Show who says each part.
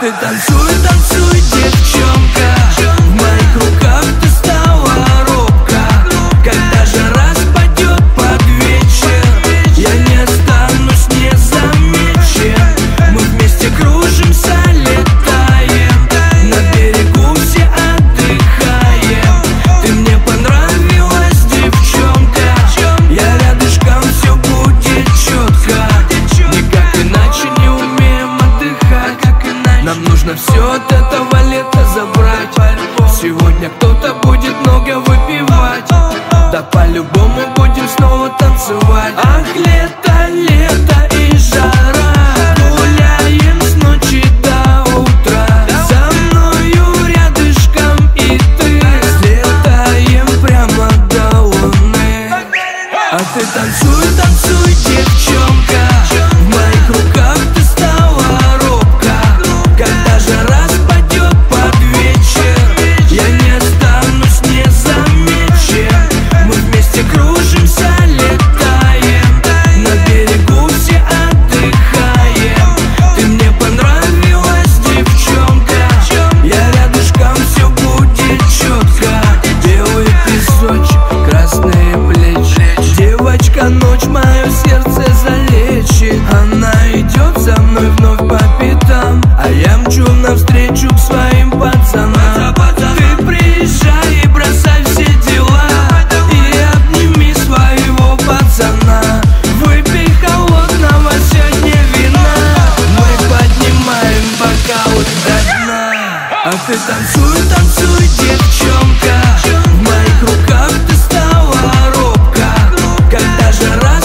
Speaker 1: ты танцуй, танцуй, девчонка, в моих руках ты стала робко. Когда жара спадет под вечер, я не останусь незамечен. Мы вместе кружимся, летаем, на берегу все отдыхаем. Ты мне понравилась, девчонка, я рядышком, все будет четко. Никак иначе не умеем отдыхать. Нам нужно все от этого лета забрать. Сегодня кто-то будет много выпивать, да по-любому будем снова танцевать. Ах, лето, лето и жара, гуляем с ночи до утра. За мною рядышком и ты, слетаем прямо до луны. А ты танцуй, танцуй, девчонка, в моих руках ты стала робко. Когда жара спадет под вечер, я не останусь незамечен. Мы вместе кружимся, летаем, на берегу все отдыхаем. Ты мне понравилась, девчонка, я рядышком, все будет четко. Белый песочек, красные плечи, девочка, ночь мое сердце залечит. Она идет за мной вновь по пятам, а я мчу навстречу к своим пацанам. Ты приезжай и бросай все дела, и обними своего пацана. Выпей холодного сегодня вина, мы поднимаем бокалы до дна. А ты танцуй, танцуй, девчонка, в моих руках ты стала робко. Когда жара